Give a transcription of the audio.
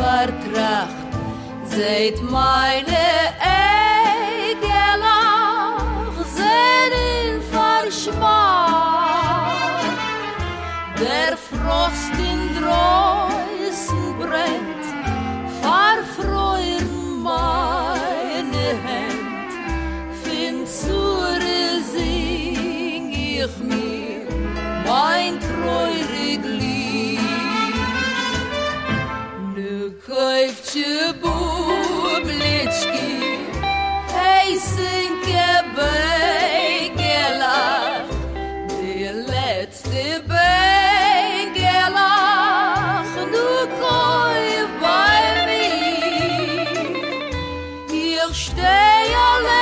vertracht, seht meine Egelach, seht in Verschmack. Der Frost in Dreußen brennt, verfreuen meine Hand, find Zure sing ich mir mein treurig Lied. Nu kauft je Bublitschki, hey sinke Beigelach, die letzte Beigelach, nu kauf bei mir. Ich steh allein